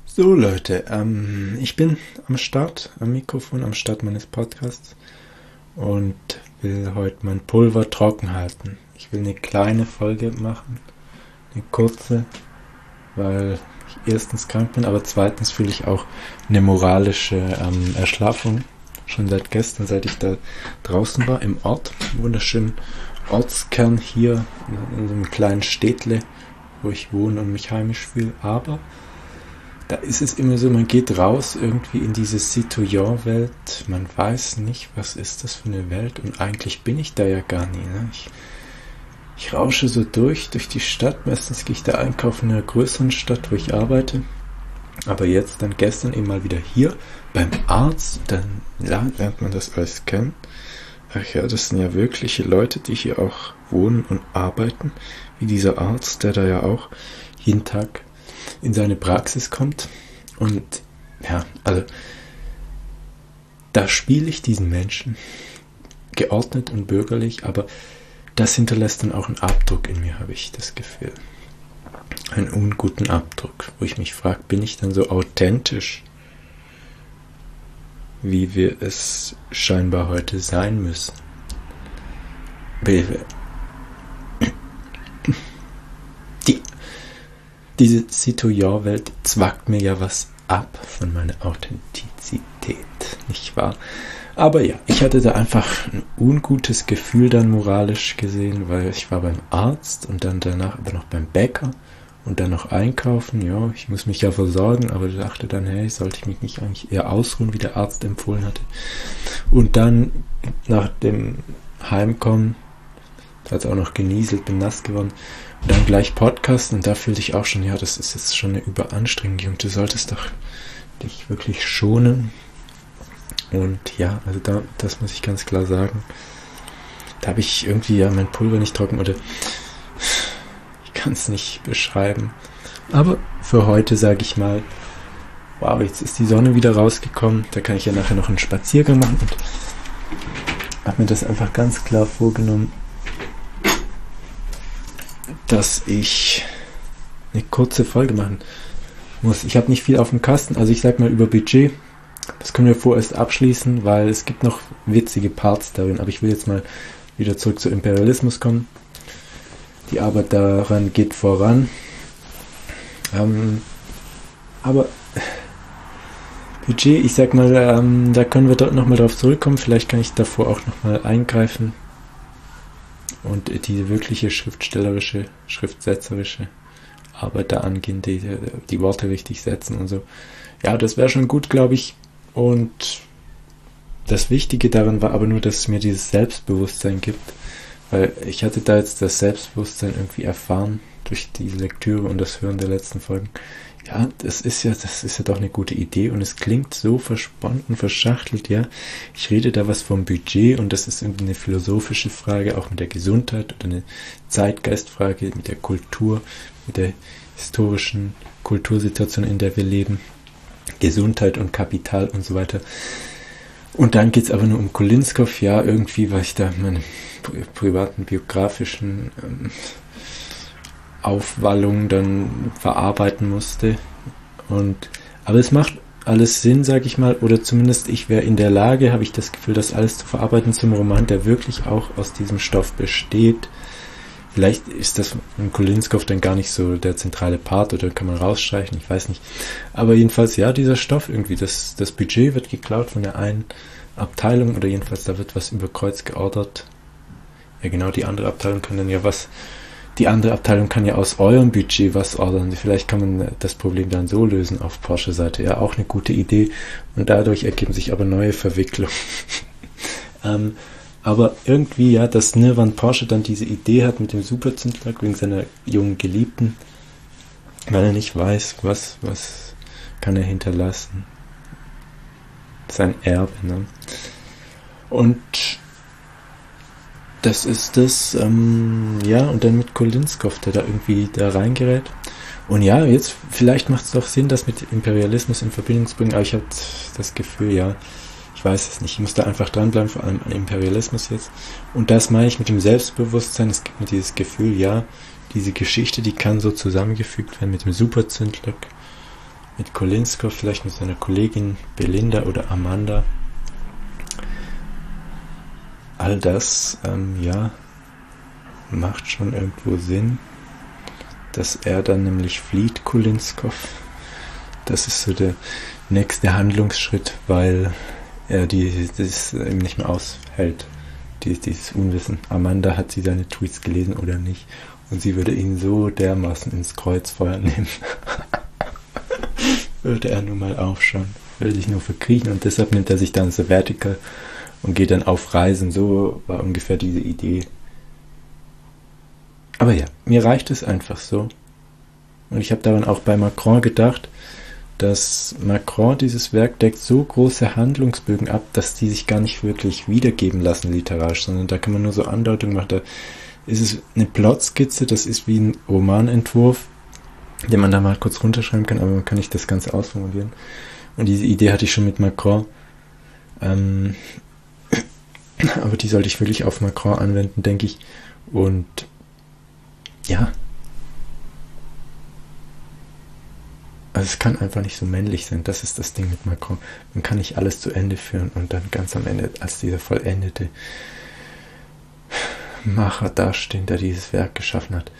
So Leute, ich bin am Start, am Mikrofon, am Start meines Podcasts und will heute mein Pulver trocken halten. Ich will eine kleine Folge machen, eine kurze, weil ich erstens krank bin, aber zweitens fühle ich auch eine moralische Erschlaffung. Schon seit gestern, seit ich da draußen war, im Ort, wunderschönen Ortskern hier in so einem kleinen Städtle, wo ich wohne und mich heimisch fühle, aber da ist es immer so, man geht raus irgendwie in diese Citoyen-Welt, man weiß nicht, was ist das für eine Welt und eigentlich bin ich da ja gar nie. Ne? Ich rausche so durch die Stadt, meistens gehe ich da einkaufen in einer größeren Stadt, wo ich arbeite, aber jetzt dann gestern eben mal wieder hier beim Arzt, dann lernt man das alles kennen. Ach ja, das sind ja wirkliche Leute, die hier auch wohnen und arbeiten, wie dieser Arzt, der da ja auch jeden Tag in seine Praxis kommt und ja, also da spiele ich diesen Menschen geordnet und bürgerlich, aber das hinterlässt dann auch einen Abdruck in mir, habe ich das Gefühl. Einen unguten Abdruck, wo ich mich frage, bin ich dann so authentisch, wie wir es scheinbar heute sein müssen? Diese Citoyen-Welt zwackt mir ja was ab von meiner Authentizität, nicht wahr? Aber ja, ich hatte da einfach ein ungutes Gefühl dann moralisch gesehen, weil ich war beim Arzt und dann danach aber noch beim Bäcker und dann noch einkaufen. Ja, ich muss mich ja versorgen, aber ich dachte dann, hey, sollte ich mich nicht eigentlich eher ausruhen, wie der Arzt empfohlen hatte. Und dann nach dem Heimkommen, da hat es auch noch genieselt, bin nass geworden, und dann gleich Podcasten und da fühlte ich auch schon, ja, das ist jetzt schon eine Überanstrengung, du solltest doch dich wirklich schonen. Und ja, also das muss ich ganz klar sagen, da habe ich irgendwie ja mein Pulver nicht trocken oder ich kann es nicht beschreiben. Aber für heute sage ich mal, wow, jetzt ist die Sonne wieder rausgekommen, da kann ich ja nachher noch einen Spaziergang machen und habe mir das einfach ganz klar vorgenommen, dass ich eine kurze Folge machen muss. Ich habe nicht viel auf dem Kasten, also ich sag mal über Budget. Das können wir vorerst abschließen, weil es gibt noch witzige Parts darin. Aber ich will jetzt mal wieder zurück zu Imperialismus kommen. Die Arbeit daran geht voran. Aber Budget, ich sag mal, da können wir dort nochmal drauf zurückkommen. Vielleicht kann ich davor auch nochmal eingreifen und die wirkliche schriftstellerische, schriftsetzerische Arbeit da angehen, die Worte richtig setzen und so. Ja, das wäre schon gut, glaube ich. Und das Wichtige daran war aber nur, dass es mir dieses Selbstbewusstsein gibt, weil ich hatte da jetzt das Selbstbewusstsein irgendwie erfahren durch die Lektüre und das Hören der letzten Folgen. Ja, das ist ja doch eine gute Idee und es klingt so verspannt und verschachtelt, ja. Ich rede da was vom Budget und das ist irgendwie eine philosophische Frage, auch mit der Gesundheit oder eine Zeitgeistfrage, mit der Kultur, mit der historischen Kultursituation, in der wir leben. Gesundheit und Kapital und so weiter. Und dann geht es aber nur um Kolinskow, ja, irgendwie, weil ich da meine privaten biografischen Aufwallungen dann verarbeiten musste. Aber es macht alles Sinn, sage ich mal, oder zumindest ich wäre in der Lage, habe ich das Gefühl, das alles zu verarbeiten zum Roman, der wirklich auch aus diesem Stoff besteht. Vielleicht ist das in Kolinskow dann gar nicht so der zentrale Part oder kann man rausstreichen, ich weiß nicht. Aber jedenfalls, ja, dieser Stoff irgendwie, das Budget wird geklaut von der einen Abteilung oder jedenfalls da wird was über Kreuz geordert. Ja genau, die andere Abteilung kann ja aus eurem Budget was ordern. Vielleicht kann man das Problem dann so lösen auf Porsche-Seite. Ja, auch eine gute Idee und dadurch ergeben sich aber neue Verwicklungen. Aber irgendwie, ja, dass Nirvan Porsche dann diese Idee hat mit dem Superzündlack wegen seiner jungen Geliebten, weil er nicht weiß, was kann er hinterlassen. Sein Erbe, ne? Und das ist das, ja, und dann mit Kolinskow, der da irgendwie da reingerät. Und ja, jetzt, vielleicht macht es doch Sinn, das mit Imperialismus in Verbindung zu bringen, aber ich habe das Gefühl, ja, ich weiß es nicht, ich muss da einfach dranbleiben, vor allem an Imperialismus jetzt. Und das meine ich mit dem Selbstbewusstsein, es gibt mir dieses Gefühl, ja, diese Geschichte, die kann so zusammengefügt werden mit dem Superzündlack mit Kolinskow, vielleicht mit seiner Kollegin Belinda oder Amanda. All das, macht schon irgendwo Sinn, dass er dann nämlich flieht, Kolinskow. Das ist so der nächste Handlungsschritt, weil er das eben nicht mehr aushält, dieses Unwissen. Amanda, hat sie seine Tweets gelesen oder nicht? Und sie würde ihn so dermaßen ins Kreuzfeuer nehmen. Würde er nur mal aufschauen, würde sich nur verkriechen, und deshalb nimmt er sich dann Sabbatical und geht dann auf Reisen. So war ungefähr diese Idee. Aber ja, mir reicht es einfach so. Und ich habe daran auch bei Macron gedacht, dass Macron dieses Werk deckt so große Handlungsbögen ab, dass die sich gar nicht wirklich wiedergeben lassen literarisch, sondern da kann man nur so Andeutungen machen. Da ist es eine Plotskizze, das ist wie ein Romanentwurf, den man da mal kurz runterschreiben kann, aber man kann nicht das Ganze ausformulieren. Und diese Idee hatte ich schon mit Macron. Aber die sollte ich wirklich auf Macron anwenden, denke ich. Und ja, also es kann einfach nicht so männlich sein. Das ist das Ding mit Macron. Man kann nicht alles zu Ende führen und dann ganz am Ende als dieser vollendete Macher dastehen, der dieses Werk geschaffen hat.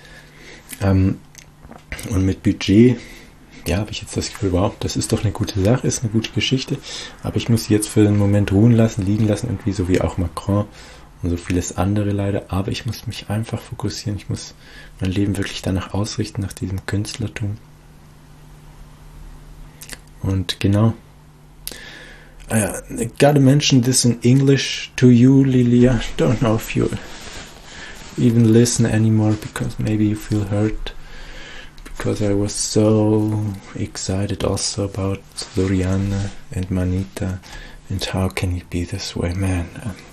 Und mit Budget, ja, habe ich jetzt das Gefühl, wow, das ist doch eine gute Sache, ist eine gute Geschichte, aber ich muss sie jetzt für den Moment ruhen lassen, liegen lassen, irgendwie so wie auch Macron und so vieles andere leider, aber ich muss mich einfach fokussieren, ich muss mein Leben wirklich danach ausrichten, nach diesem Künstlertum. Und genau, I gotta mention this in English to you, Lilia. Don't know if you even listen anymore, because maybe you feel hurt, because I was so excited also about Zoriana and Manita, and how can you be this way, man?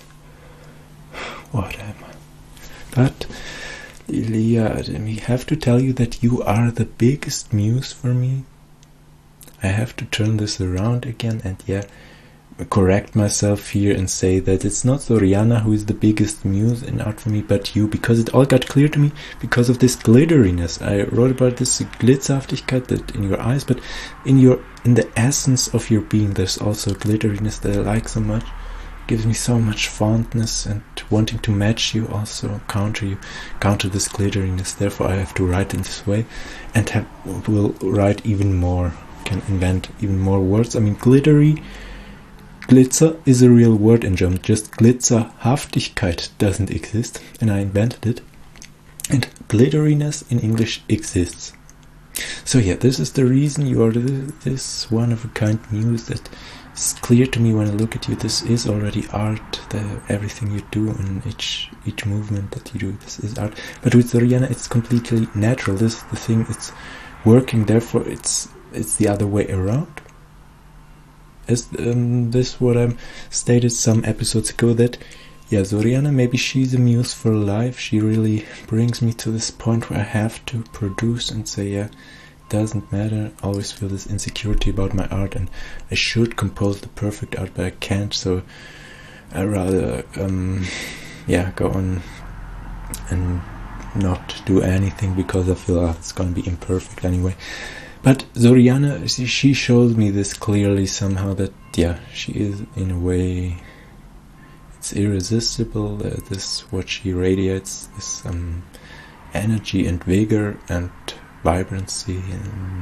What am I? But Lilia, we have to tell you that you are the biggest muse for me. I have to turn this around again and correct myself here and say that it's not Zoriana who is the biggest muse in art for me, but you, because it all got clear to me because of this glitteriness. I wrote about this Glitzerhaftigkeit that in your eyes, but in the essence of your being there's also glitteriness that I like so much. Gives me so much fondness and wanting to match you, also counter this glitteriness. Therefore I have to write in this way and will write even more, can invent even more words. I mean, Glitzer is a real word in German, just Glitzerhaftigkeit doesn't exist, and I invented it. And glitteriness in English exists. So yeah, this is the reason you are this one-of-a-kind muse that is clear to me when I look at you. This is already art, everything you do and each movement that you do, this is art. But with Zoriana it's completely natural, this is the thing, it's working, therefore it's the other way around. Is this what I stated some episodes ago, that Zoriana, maybe she's a muse for life. She really brings me to this point where I have to produce and say, it doesn't matter. I always feel this insecurity about my art and I should compose the perfect art, but I can't, so I rather go on and not do anything because I feel it's gonna be imperfect anyway. But Zoriana, she shows me this clearly somehow, that she is in a way, it's irresistible, this what she radiates, this energy and vigor and vibrancy, and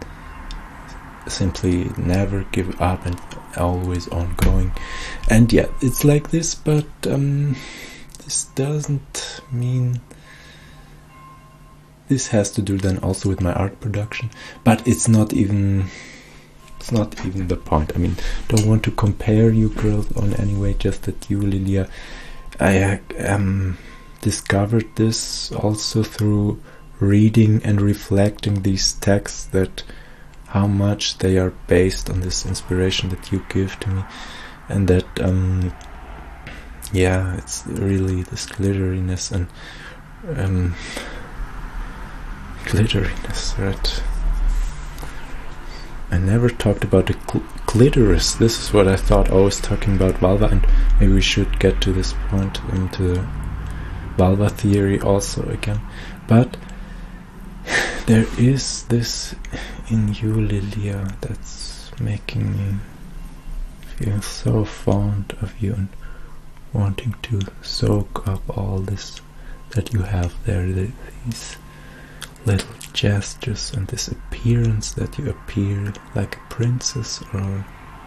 simply never give up and always ongoing. And it's like this, but this doesn't mean. This has to do then also with my art production, but it's not even the point. I mean, don't want to compare you girls on any way, just that you, Lilia, I discovered this also through reading and reflecting these texts, that how much they are based on this inspiration that you give to me, and that it's really this glitteriness and glitteriness, right? I never talked about the clitoris. This is what I thought, always talking about vulva, and maybe we should get to this point into the vulva theory also again. But there is this in you, Lilia, that's making me feel so fond of you and wanting to soak up all this that you have there, these little gestures and this appearance that you appear like a princess, or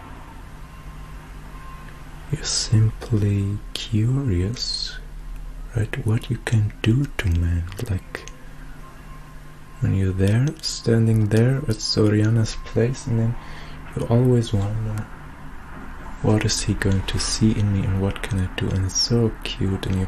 you're simply curious, right? What you can do to men, like when you're there, standing there at Soriana's place, and then you always wonder, what is he going to see in me and what can I do? And it's so cute, and you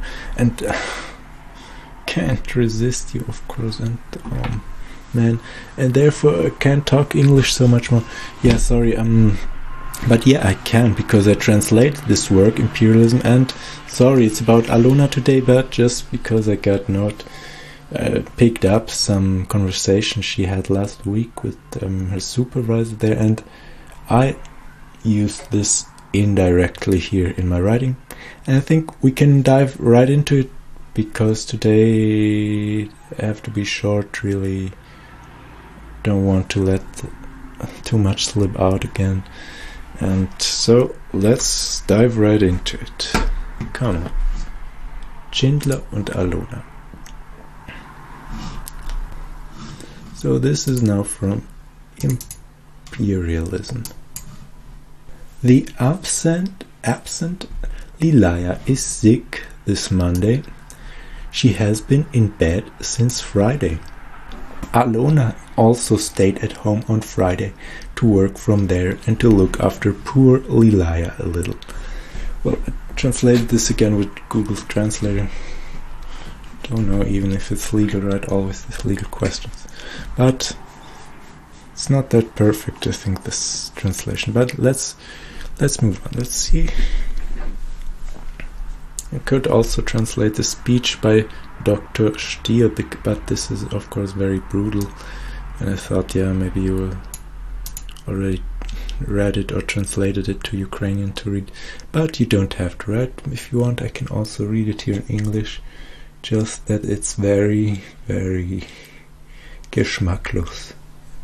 can't resist you, of course, and man, and therefore I can't talk English so much more. Yeah, sorry, but yeah, I can, because I translate this work, Imperialism, and sorry, it's about Alona today, but just because I got picked up some conversation she had last week with her supervisor there, and I used this indirectly here in my writing, and I think we can dive right into it, because today I have to be short, really don't want to let too much slip out again, and so let's dive right into it. Come on. Schindler und Alona. So this is now from Imperialism. The absent Lilia is sick this Monday. She has been in bed since Friday. Alona also stayed at home on Friday to work from there and to look after poor Lilia a little. Well, I translated this again with Google Translator. Don't know even if it's legal, right? Always these legal questions. But it's not that perfect, I think, this translation. But let's move on. Let's see. I could also translate the speech by Dr. Stier, but this is of course very brutal, and I thought, yeah, maybe you already read it or translated it to Ukrainian to read, but you don't have to read. If you want, I can also read it here in English, just that it's very, very geschmacklos.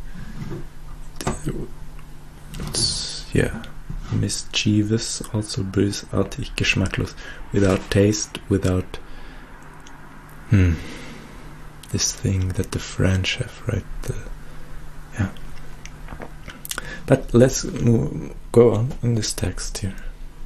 It's, yeah, mischievous, also bösartig, geschmacklos, without taste, without this thing that the French have, right? Yeah. But let's go on in this text here.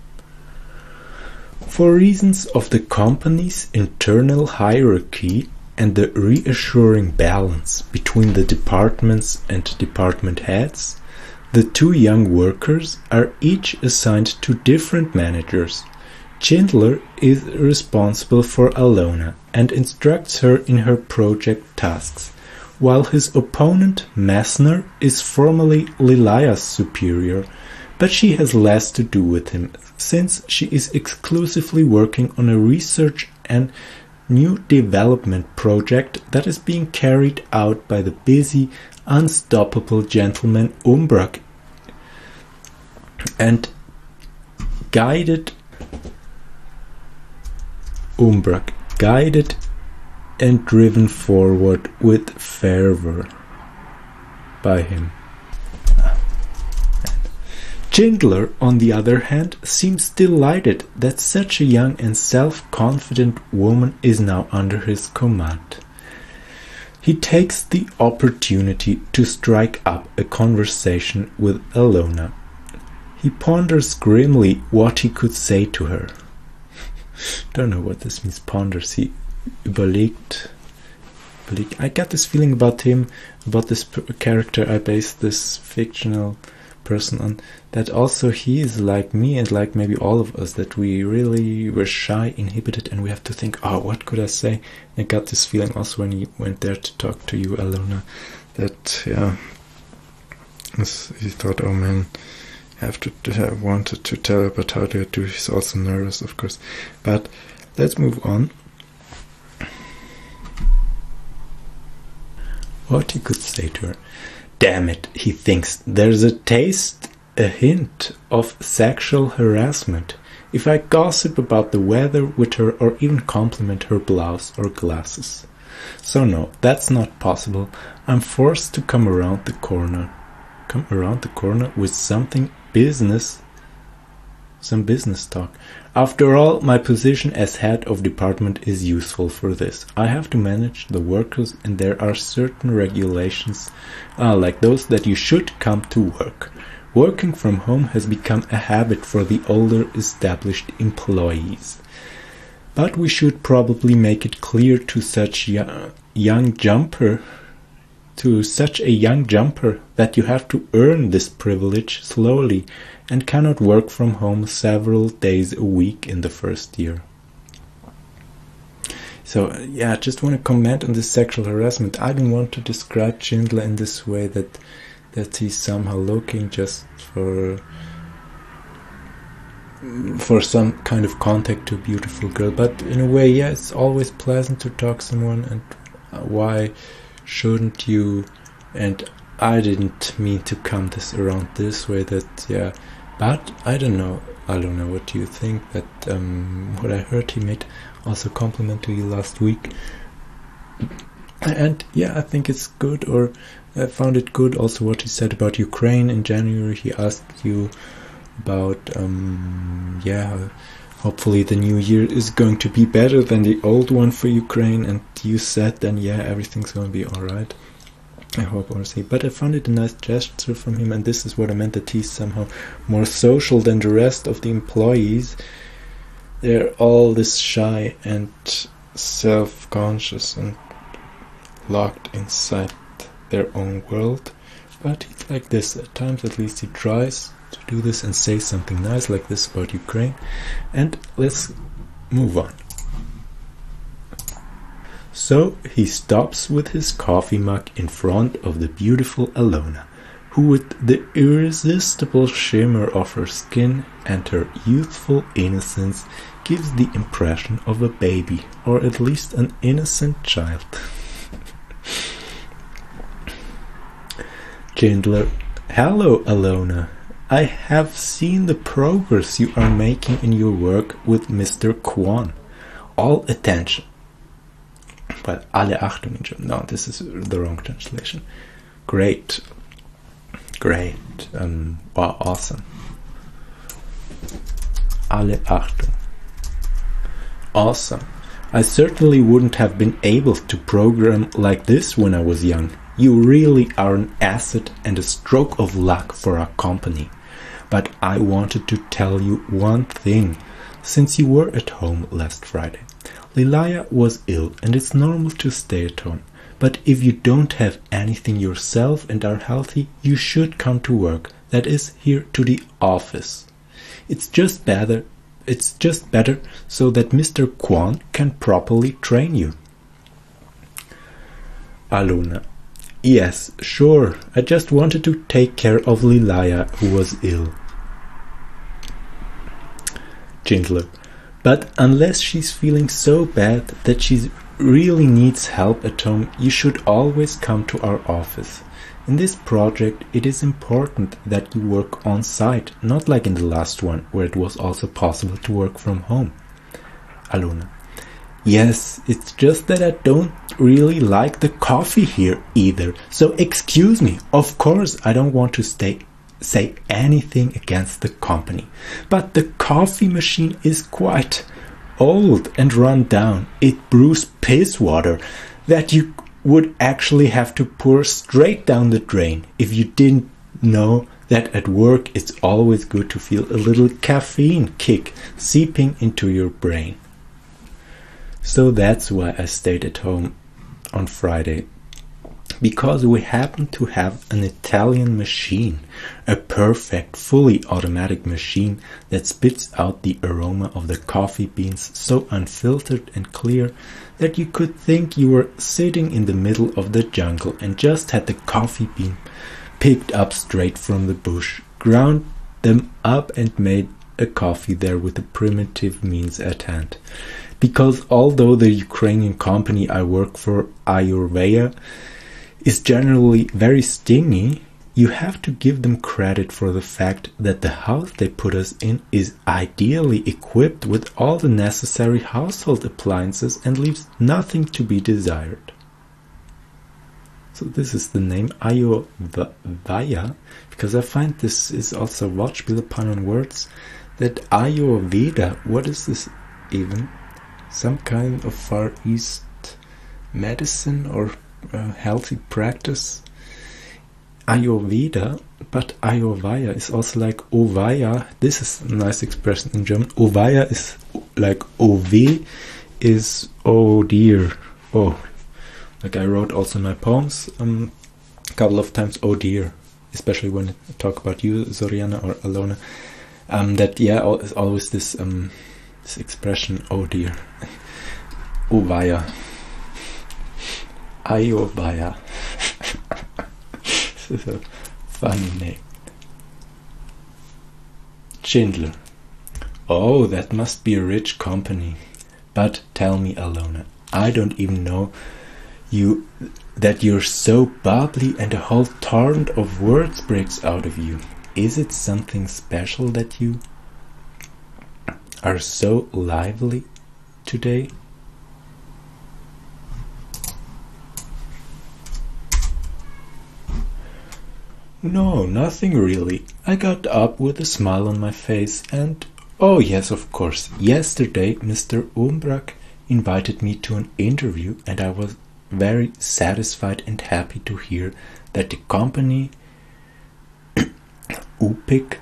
For reasons of the company's internal hierarchy and the reassuring balance between the departments and department heads, the two young workers are each assigned to different managers. Schindler is responsible for Alona and instructs her in her project tasks, while his opponent Messner is formally Lilia's superior, but she has less to do with him, since she is exclusively working on a research and new development project that is being carried out by the busy, unstoppable gentleman Umbrak, and guided and driven forward with fervor by him. Schindler, on the other hand, seems delighted that such a young and self-confident woman is now under his command. He takes the opportunity to strike up a conversation with Alona. He ponders grimly what he could say to her. Don't know what this means, ponders. He überlegt. I got this feeling about him, about this character I based this fictional person on, that also he is like me and like maybe all of us, that we really were shy, inhibited, and we have to think, oh, what could I say? I got this feeling also when he went there to talk to you, Alona, that, yeah, he thought, oh man, I wanted to tell her, but how do I do? He's also nervous, of course. But let's move on. What he could say to her. Damn it, he thinks, there's a hint of sexual harassment if I gossip about the weather with her or even compliment her blouse or glasses. So no, that's not possible. I'm forced to come around the corner with some business talk. After all, my position as head of department is useful for this. I have to manage the workers, and there are certain regulations, like those that you should come to work. Working from home has become a habit for the older established employees. But we should probably make it clear to such a young jumper that you have to earn this privilege slowly and cannot work from home several days a week in the first year. So, yeah, I just want to comment on this sexual harassment. I don't want to describe Schindler in this way that he's somehow looking just for some kind of contact to a beautiful girl. But in a way, yeah, it's always pleasant to talk to someone, and why shouldn't you? And I didn't mean to come around this way, but I don't know what you think. That what I heard, he made also a compliment to you last week, and yeah, I think it's good, or I found it good also what he said about Ukraine. In January he asked you about hopefully the new year is going to be better than the old one for Ukraine, and you said then everything's going to be alright. I hope, honestly. But I found it a nice gesture from him, and this is what I meant, that he's somehow more social than the rest of the employees. They're all this shy and self-conscious and locked inside their own world. But he's like this. At times, at least, he tries to do this and say something nice like this about Ukraine. And let's move on. So he stops with his coffee mug in front of the beautiful Alona, who with the irresistible shimmer of her skin and her youthful innocence gives the impression of a baby, or at least an innocent child. Schindler: hello, Alona. I have seen the progress you are making in your work with Mr. Kwon. All attention. But alle Achtung in German. No, this is the wrong translation. Great. Wow, awesome. Alle Achtung. Awesome. I certainly wouldn't have been able to program like this when I was young. You really are an asset and a stroke of luck for our company. But I wanted to tell you one thing, since you were at home last Friday. Lilaya was ill, and it's normal to stay at home. But if you don't have anything yourself and are healthy, you should come to work. That is, here to the office. It's just better so that Mr. Kwon can properly train you. Alona: yes, sure. I just wanted to take care of Lilaya, who was ill. Schindler: but unless she's feeling so bad that she really needs help at home, you should always come to our office. In this project, it is important that you work on site, not like in the last one, where it was also possible to work from home. Alona: yes, it's just that I don't really like the coffee here either. So excuse me, of course I don't want to say anything against the company. But the coffee machine is quite old and run down. It brews piss water that you would actually have to pour straight down the drain. If you didn't know that at work it's always good to feel a little caffeine kick seeping into your brain. So that's why I stayed at home on Friday. Because we happen to have an Italian machine, a perfect, fully automatic machine that spits out the aroma of the coffee beans so unfiltered and clear that you could think you were sitting in the middle of the jungle and just had the coffee bean picked up straight from the bush, ground them up and made a coffee there with the primitive means at hand. Because although the Ukrainian company I work for, Ayurveda, is generally very stingy, you have to give them credit for the fact that the house they put us in is ideally equipped with all the necessary household appliances and leaves nothing to be desired. So this is the name Ayurveda, because I find this is also watch with a pun on words, that Ayurveda, what is this even? Some kind of Far East medicine or healthy practice? Ayurveda, but Ayurveda is also like Ovaya. This is a nice expression in German. Ovaya is like Ove is oh dear. Oh, like I wrote also in my poems a couple of times, oh dear, especially when I talk about you, Zoriana or Alona. That is always this this expression, oh dear. Ovaya. Ayurveda. This is a funny name. Schindler. Oh, that must be a rich company. But tell me, Alona, I don't even know that you're so bubbly and a whole torrent of words breaks out of you. Is it something special that you are so lively today? No, nothing really. I got up with a smile on my face and... Oh yes, of course. Yesterday Mr. Umbrak invited me to an interview and I was very satisfied and happy to hear that the company UPIC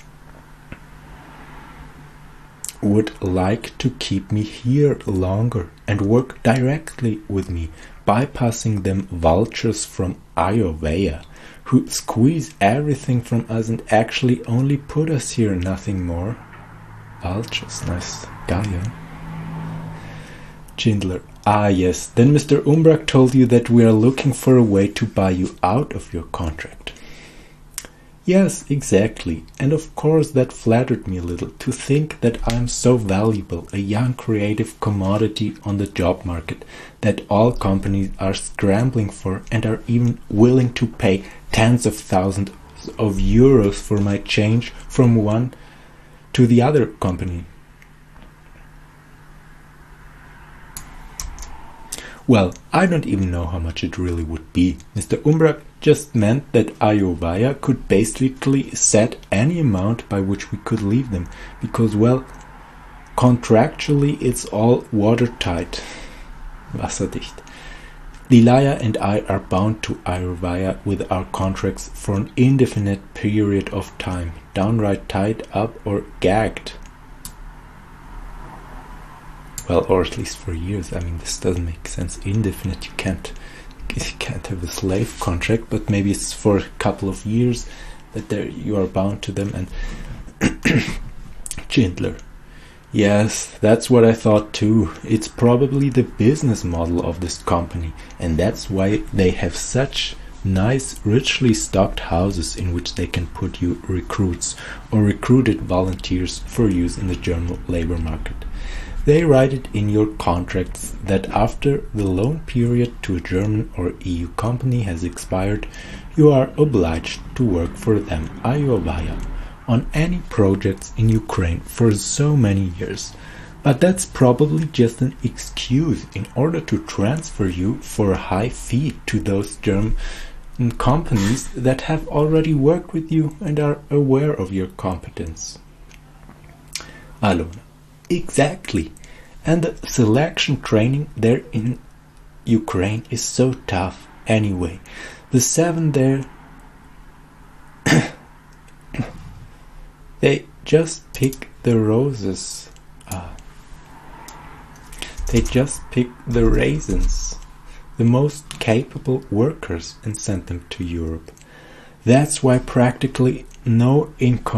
would like to keep me here longer and work directly with me, bypassing them vultures from Ayurveda who squeeze everything from us and actually only put us here, nothing more. Vultures, nice guy, yeah? Schindler. Ah yes, then Mr. Umbrak told you that we are looking for a way to buy you out of your contract. Yes, exactly, and of course that flattered me a little, to think that I am so valuable, a young creative commodity on the job market, that all companies are scrambling for and are even willing to pay tens of thousands of euros for my change from one to the other company. Well, I don't even know how much it really would be. Mr. Umbrak just meant that Ayurveda could basically set any amount by which we could leave them, because, well, contractually it's all watertight. Wasserdicht. Lilaya and I are bound to Ayurveda with our contracts for an indefinite period of time, downright tied up or gagged. Well, or at least for years. I mean, this doesn't make sense. Indefinite, you can't have a slave contract, but maybe it's for a couple of years that you are bound to them. And Schindler. Yes, that's what I thought too. It's probably the business model of this company, and that's why they have such nice, richly stocked houses in which they can put you recruits or recruited volunteers for use in the German labor market. They write it in your contracts that after the loan period to a German or EU company has expired, you are obliged to work for them, Ayurveda, on any projects in Ukraine for so many years. But that's probably just an excuse in order to transfer you for a high fee to those German companies that have already worked with you and are aware of your competence. Alona. Exactly. And the selection training there in Ukraine is so tough anyway. The 7 there, they just pick the roses. They just pick the raisins, the most capable workers, and send them to Europe. That's why practically no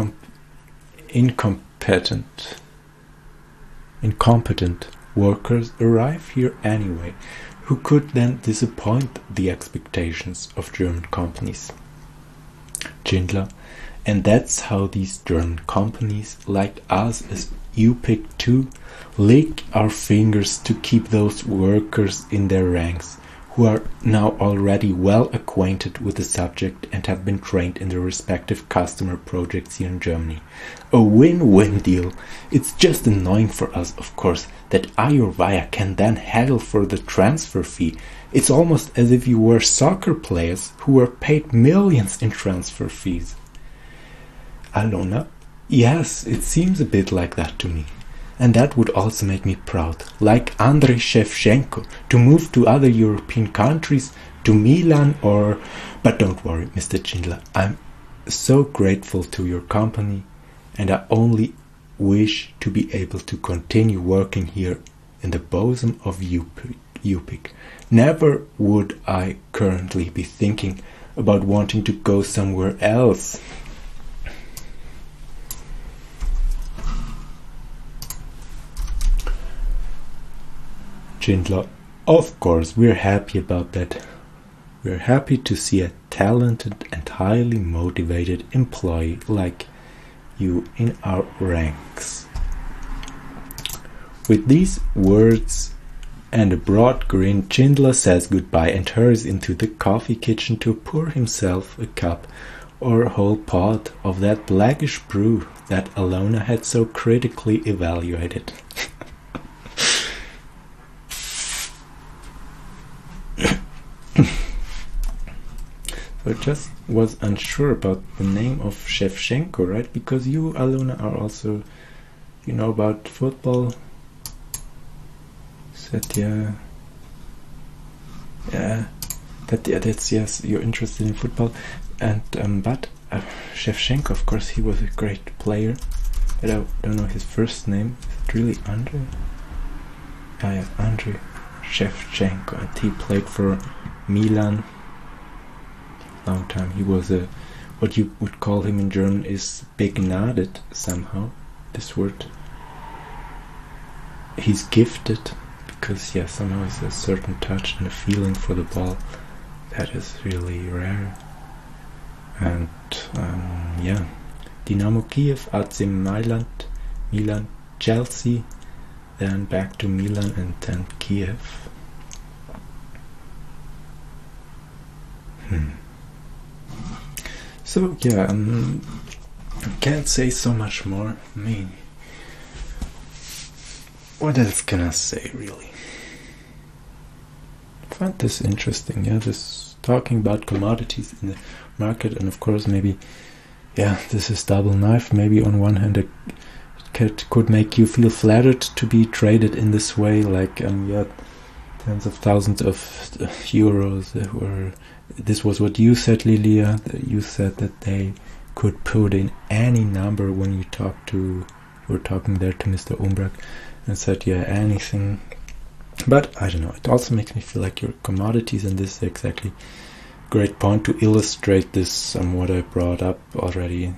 incompetent workers arrive here anyway, who could then disappoint the expectations of German companies. Schindler. And that's how these German companies, like us as UPIC too, lick our fingers to keep those workers in their ranks, who are now already well acquainted with the subject and have been trained in their respective customer projects here in Germany. A win-win deal. It's just annoying for us, of course, that Ayurvaya can then haggle for the transfer fee. It's almost as if you were soccer players who were paid millions in transfer fees. Alona? Yes, it seems a bit like that to me. And that would also make me proud, like Andrei Shevchenko, to move to other European countries, to Milan or... But don't worry, Mr. Schindler, I'm so grateful to your company, and I only wish to be able to continue working here in the bosom of Yupik. Never would I currently be thinking about wanting to go somewhere else. Schindler, of course, we're happy about that. We're happy to see a talented and highly motivated employee like you in our ranks. With these words and a broad grin, Schindler says goodbye and hurries into the coffee kitchen to pour himself a cup or a whole pot of that blackish brew that Alona had so critically evaluated. I just was unsure about the name of Shevchenko, right? Because you, Alona, are also, you know about football. Said that's yes, you're interested in football, and but Shevchenko, of course, he was a great player. But I don't know his first name. Is it really Andrei? Ah, yeah, Andrei Shevchenko, and he played for Milan. Long time. He was a, what you would call him in German is begnadet somehow. This word. He's gifted because somehow he has a certain touch and a feeling for the ball that is really rare. And Dynamo Kiev, AC Milan, Chelsea, then back to Milan and then Kiev. So I can't say so much more. I mean, what else can I say really? I find this interesting, this talking about commodities in the market, and of course maybe, this is double knife. Maybe on one hand it could make you feel flattered to be traded in this way, like tens of thousands of euros were. This was what you said, Lilia. You said that they could put in any number when you were talking there to Mr. Umbrak, and said, anything. But I don't know. It also makes me feel like your commodities, and this is exactly a great point to illustrate this, what I brought up already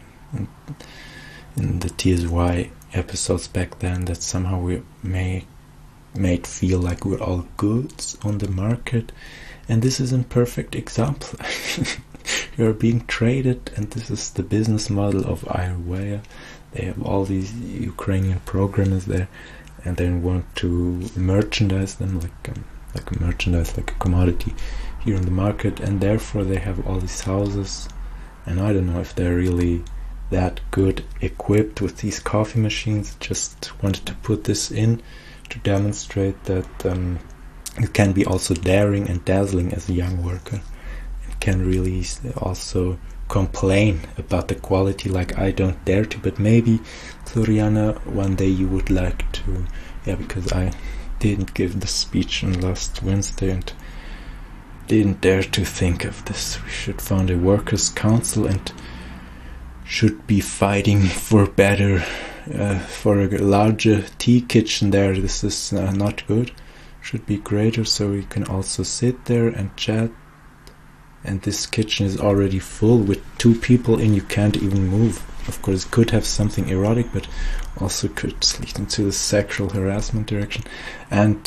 in the TSY episodes back then, that somehow we made feel like we're all goods on the market. And this is a perfect example. You're being traded, and this is the business model of Ayurveda. They have all these Ukrainian programmers there, and they want to merchandise them like a commodity here in the market, and therefore they have all these houses. And I don't know if they're really that good equipped with these coffee machines. Just wanted to put this in to demonstrate that you can be also daring and dazzling as a young worker, and can really also complain about the quality like I don't dare to. But maybe, Floriana, one day you would like to, because I didn't give the speech on last Wednesday and didn't dare to think of this. We should found a workers' council and should be fighting for better, for a larger tea kitchen there. This is not good. Should be greater, so we can also sit there and chat. And this kitchen is already full with 2 people in. You can't even move. Of course, it could have something erotic, but also could lead into the sexual harassment direction. And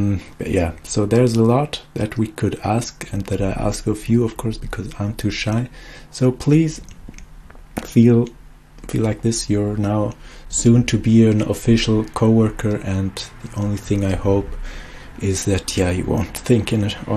so there's a lot that we could ask, and that I ask of you, of course, because I'm too shy. So please feel like this. You're now soon to be an official co-worker, and the only thing I hope is that you won't think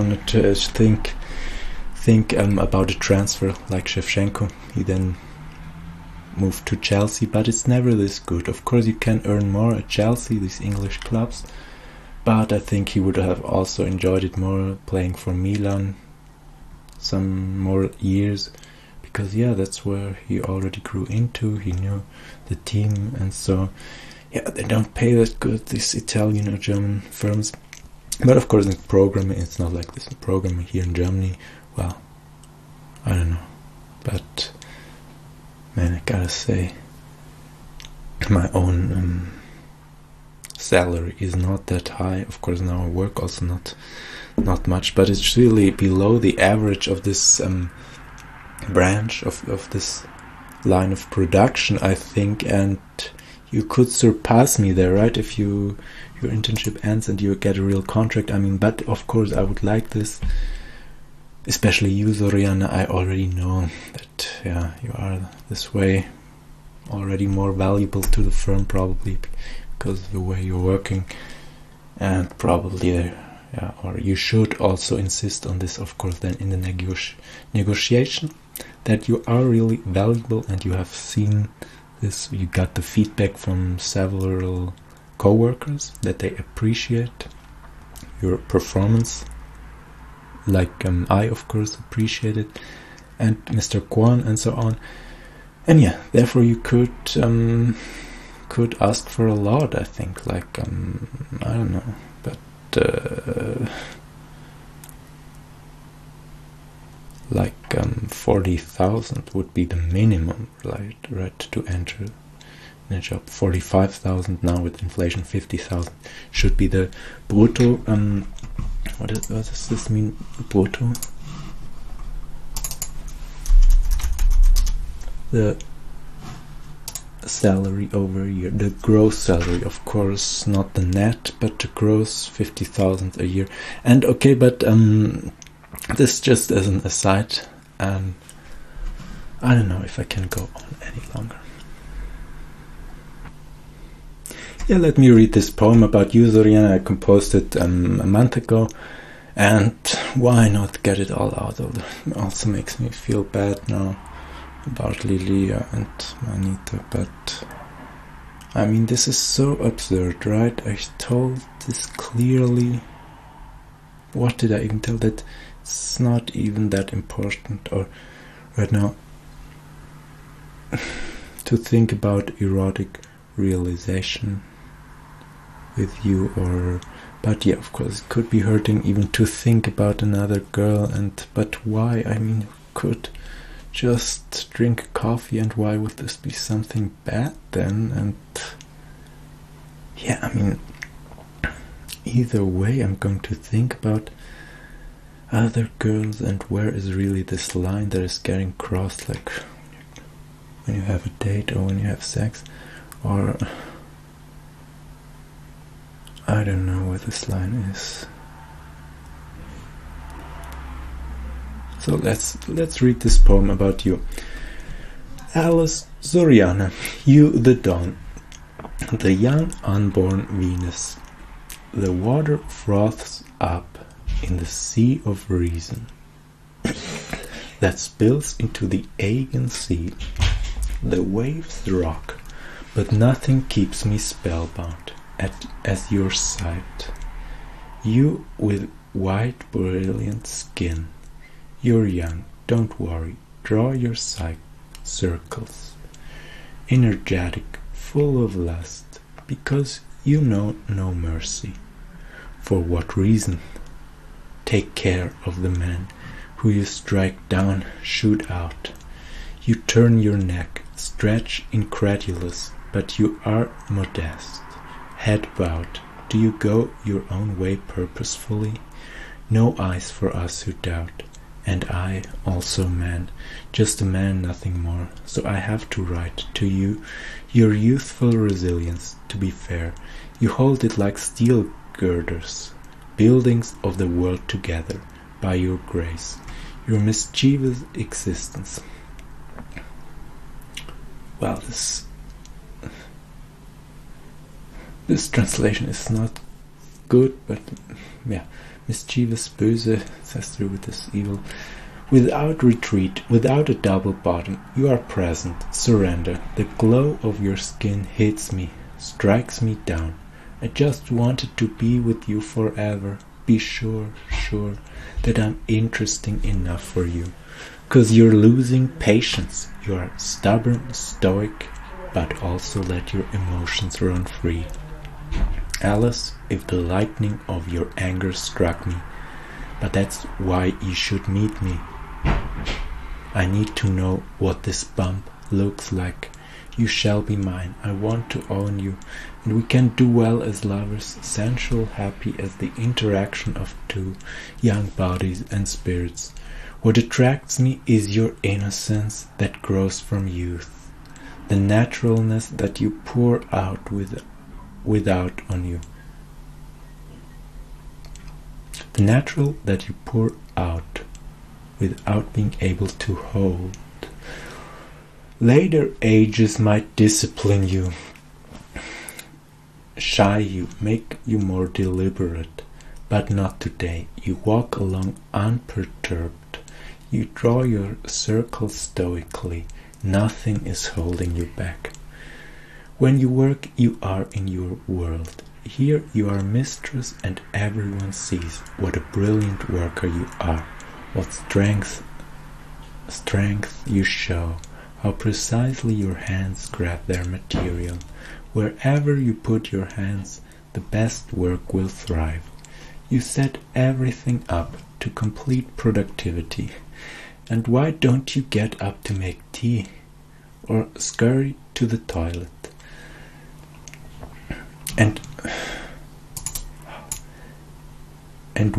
think about a transfer like Shevchenko. He then moved to Chelsea, but it's never this good. Of course, you can earn more at Chelsea, these English clubs, but I think he would have also enjoyed it more playing for Milan some more years, because that's where he already grew into. He knew the team, and so they don't pay that good, these Italian or German firms. But of course in programming it's not like this. In programming here in Germany, well, I don't know, but man, I gotta say, my own salary is not that high. Of course now I work also not much, but it's really below the average of this branch of this line of production, I think, and you could surpass me there, right? If your internship ends and you get a real contract. I mean, but of course I would like this, especially you, Zoriana. I already know that you are this way already more valuable to the firm, probably because of the way you're working, and probably or you should also insist on this, of course, then in the negotiation, that you are really valuable, and you have seen this, you got the feedback from several co-workers that they appreciate your performance, like I of course appreciate it, and Mr. Kwon and so on, and therefore you could ask for a lot, I think, like I don't know, but like 40,000 would be the minimum, right, to enter in a job. 45,000 now with inflation, 50,000 should be the brutto. What does this mean, brutto? The salary over a year, the gross salary, of course, not the net, but the gross, 50,000 a year. And okay, but this just as an aside, and I don't know if I can go on any longer. Let me read this poem about you, Zoriana. I composed it a month ago, and why not get it all out? It also makes me feel bad now about Lilia and Manita, but I mean, this is so absurd, right? I told this clearly. What did I even tell? That it's not even that important, or right now, to think about erotic realization with you, or but of course it could be hurting even to think about another girl, but why? I mean, you could just drink coffee, and why would this be something bad then? And I mean, either way I'm going to think about other girls, and where is really this line that is getting crossed, like when you have a date or when you have sex, or I don't know where this line is. So let's read this poem about you. Alice Zoriana, you the dawn, the young unborn Venus. The water froths up in the sea of reason that spills into the Aegean Sea. The waves rock, but nothing keeps me spellbound as your sight. You with white brilliant skin, you're young, don't worry, draw your circles, energetic, full of lust, because you know no mercy. For what reason? Take care of the man who you strike down, shoot out. You turn your neck, stretch incredulous, but you are modest. Head bowed, do you go your own way purposefully? No eyes for us who doubt, and I also man, just a man, nothing more. So I have to write to you your youthful resilience. To be fair, you hold it like steel girders, buildings of the world together by your grace, your mischievous existence. Well, this translation is not good, but yeah, mischievous, böse, says through with this evil. Without retreat, without a double bottom, you are present, surrender. The glow of your skin hits me, strikes me down. I just wanted to be with you forever. Be sure that I'm interesting enough for you. 'Cause you're losing patience. You are stubborn, stoic, but also let your emotions run free. Alice, if the lightning of your anger struck me, but that's why you should meet me. I need to know what this bump looks like. You shall be mine. I want to own you, and we can do well as lovers, sensual, happy as the interaction of two young bodies and spirits. What attracts me is your innocence that grows from youth, the naturalness that you pour out without on you. The natural that you pour out without being able to hold. Later ages might discipline you, shy you, make you more deliberate, but not today. You walk along unperturbed. You draw your circle stoically. Nothing is holding you back. When you work, you are in your world. Here you are mistress, and everyone sees what a brilliant worker you are, what strength you show, how precisely your hands grab their material. Wherever you put your hands, the best work will thrive. You set everything up to complete productivity. And why don't you get up to make tea or scurry to the toilet? And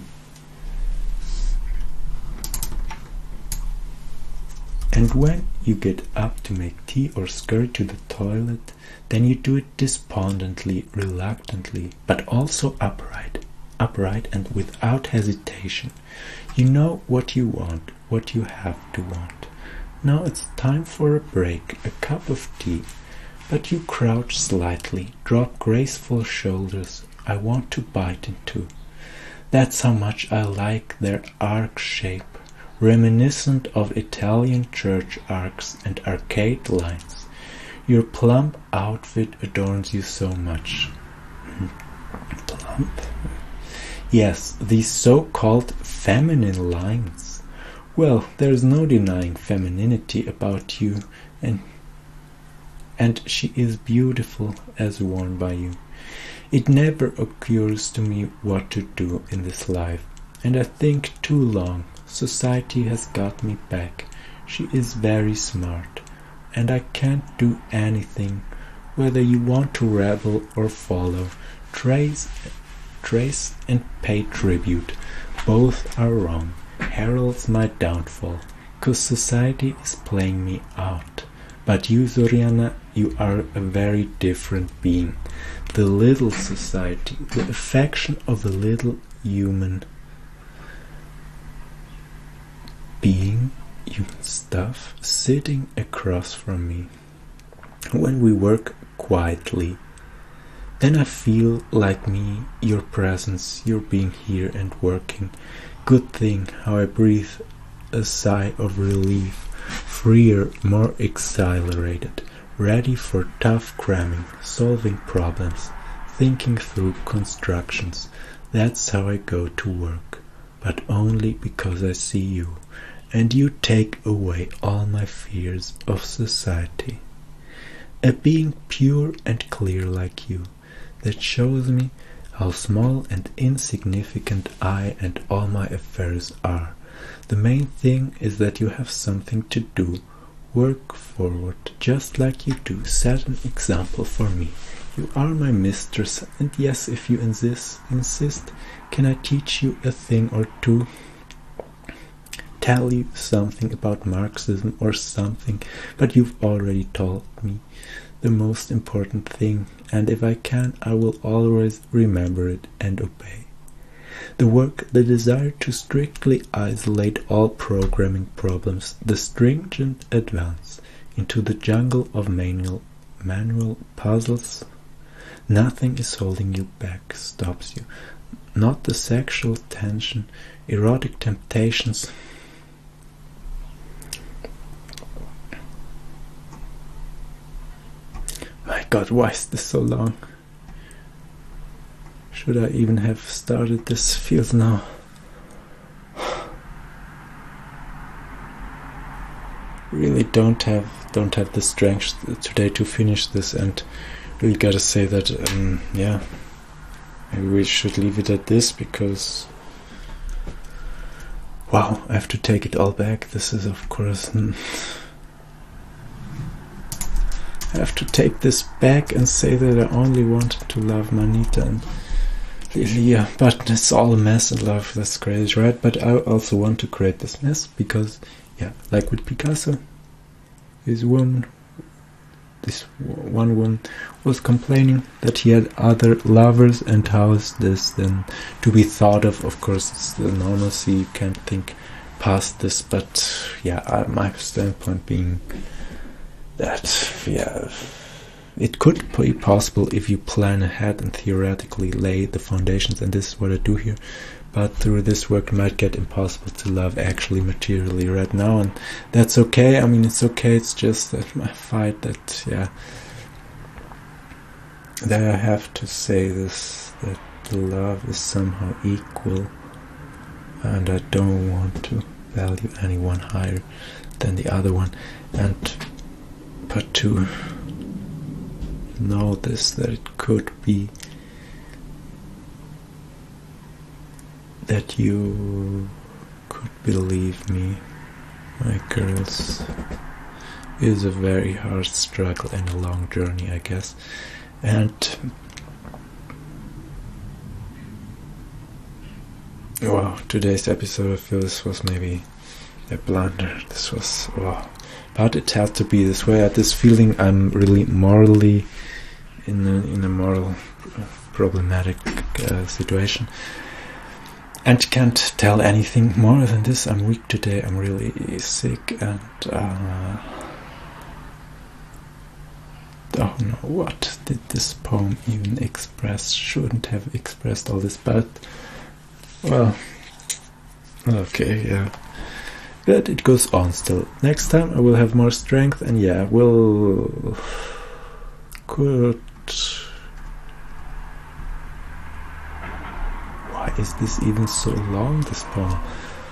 when you get up to make tea or scurry to the toilet, then you do it despondently, reluctantly, but also upright and without hesitation. You know what you want, what you have to want. Now it's time for a break, a cup of tea. But you crouch slightly, drop graceful shoulders. I want to bite into. That's how much I like their arc shape, reminiscent of Italian church arcs and arcade lines. Your plump outfit adorns you so much. Plump? Yes, these so-called feminine lines. Well, there's no denying femininity about you, and she is beautiful as worn by you. It never occurs to me what to do in this life, and I think too long. Society has got me back. She is very smart, and I can't do anything. Whether you want to rebel or follow, trace and pay tribute, both are wrong, heralds my downfall, 'cause society is playing me out. But you, Zoriana, you are a very different being. The little society, the affection of a little human being, human stuff, sitting across from me. When we work quietly, then I feel like me, your presence, your being here and working. Good thing how I breathe a sigh of relief, freer, more exhilarated, ready for tough cramming, solving problems, thinking through constructions. That's how I go to work, but only because I see you, and you take away all my fears of society. A being pure and clear like you, that shows me how small and insignificant I and all my affairs are. The main thing is that you have something to do. Work forward, just like you do. Set an example for me. You are my mistress, and yes, if you insist, can I teach you a thing or two? Tell you something about Marxism or something, but you've already told me the most important thing, and if I can, I will always remember it and obey. The work, the desire to strictly isolate all programming problems, the stringent advance into the jungle of manual puzzles, Nothing is holding you back, stops you. Not the sexual tension, erotic temptations. My God, why is this so long? Should I even have started this? Feels now. Really don't have the strength today to finish this, and really gotta say that yeah, maybe we should leave it at this, because wow, I have to take it all back. This is of course I have to take this back and say that I only wanted to love Manita and Lilia, but it's all a mess in love. That's crazy, right? But I also want to create this mess because, yeah, like with Picasso, this one woman was complaining that he had other lovers, and how is this then to be thought of? Of course, it's the normalcy, you can't think past this, but yeah, my standpoint being that, yeah, it could be possible if you plan ahead and theoretically lay the foundations, and this is what I do here. But through this work it might get impossible to love actually materially right now, and that's okay. I mean, it's okay, it's just that my fight that, yeah, that I have to say this, that the love is somehow equal, and I don't want to value anyone higher than the other one, but to know this, that it could be that you could believe me, my girls, is a very hard struggle and a long journey, I guess. And wow, today's episode, I feel this was maybe a blunder. This was, wow, but it had to be this way. I had this feeling I'm really morally in a moral problematic situation, and can't tell anything more than this. I'm weak today, I'm really sick, and don't know what did this poem even express. Shouldn't have expressed all this, but well, okay, yeah. But it goes on still. Next time I will have more strength, and yeah, why is this even so long, this poem?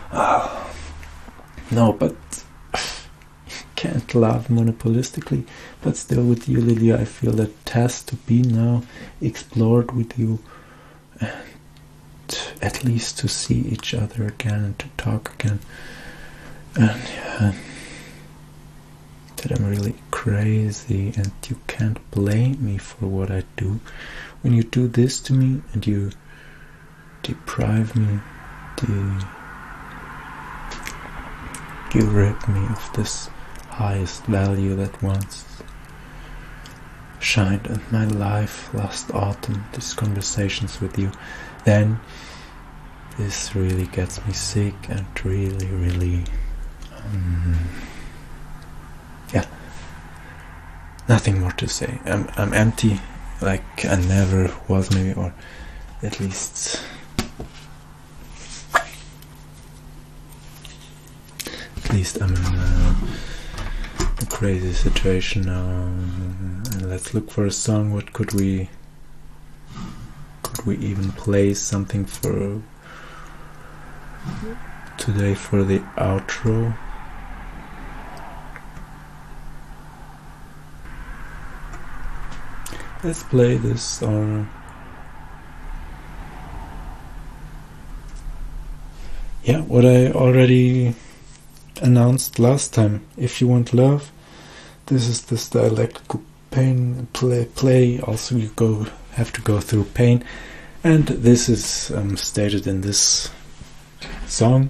No, but can't love monopolistically, but still with you, Lilia, I feel that it has to be now explored with you, and at least to see each other again and to talk again. And yeah, that I'm really crazy, and you can't blame me for what I do. When you do this to me and you deprive me, you rip me of this highest value that once shined in my life last autumn, these conversations with you, then this really gets me sick and really yeah, nothing more to say. I'm empty, like I never was, maybe, or at least I'm in a crazy situation now. And let's look for a song. What could we even play something for today for the outro? Let's play this, or yeah, what I already announced last time. If you want love, this is this dialectical pain play. Also, you have to go through pain, and this is stated in this song.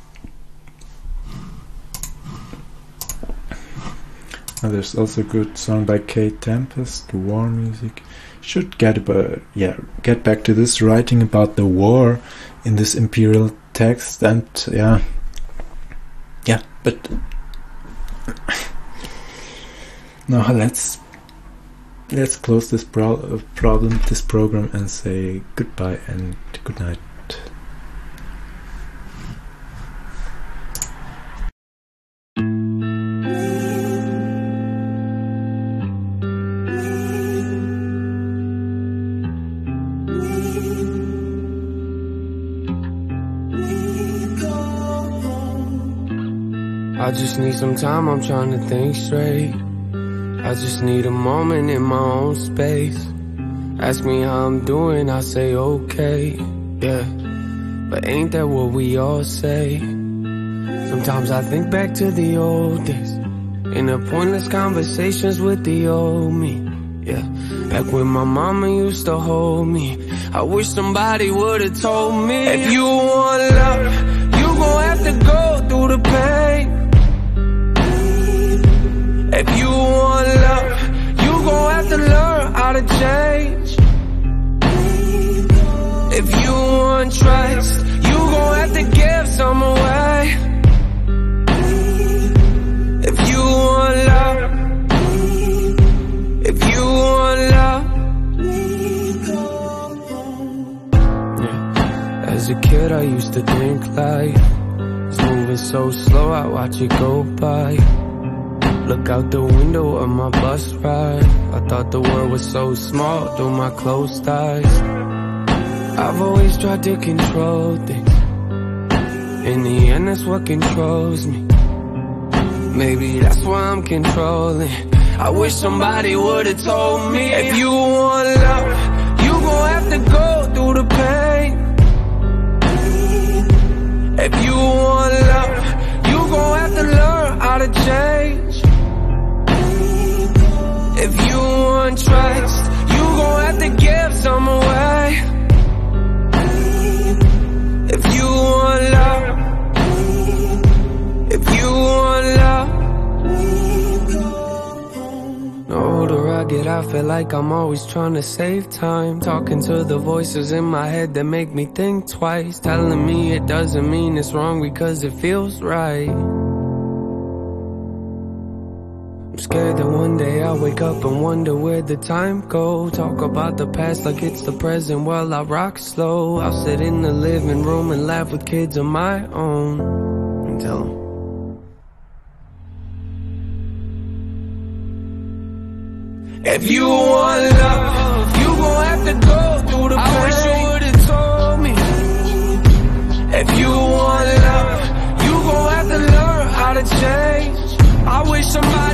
There's also a good song by Kate Tempest, War Music. Should get back to this, writing about the war in this imperial text, and yeah, but now let's let's close this program, and say goodbye and good night. I just need some time, I'm trying to think straight. I just need a moment in my own space. Ask me how I'm doing, I say okay, yeah. But ain't that what we all say? Sometimes I think back to the old days, in the pointless conversations with the old me, yeah. Back when my mama used to hold me, I wish somebody would've told me, if you want love, you gon' have to go through the pain. If you want love, you gon' have to learn how to change. If you want trust, you gon' have to give some away. If you want love, if you want love, yeah. As a kid I used to think life was moving so slow, I watch it go by. Look out the window of my bus ride, I thought the world was so small through my closed eyes. I've always tried to control things, in the end that's what controls me. Maybe that's why I'm controlling. I wish somebody would've told me, if you want love, you gon' have to go through the pain. If you want love, you gon' have to learn how to change. If you want trust, you gon' have to give some away. If you want love, if you want love. The older I get, I feel like I'm always trying to save time, talking to the voices in my head that make me think twice, telling me it doesn't mean it's wrong because it feels right. I'm scared that one day I'll wake up and wonder where the time goes. Talk about the past like it's the present while I rock slow. I'll sit in the living room and laugh with kids of my own and tell them, if you want love, you gon' have to go through the pain. I wish you would've told me. If you want love, you gon' have to learn how to change. I wish somebody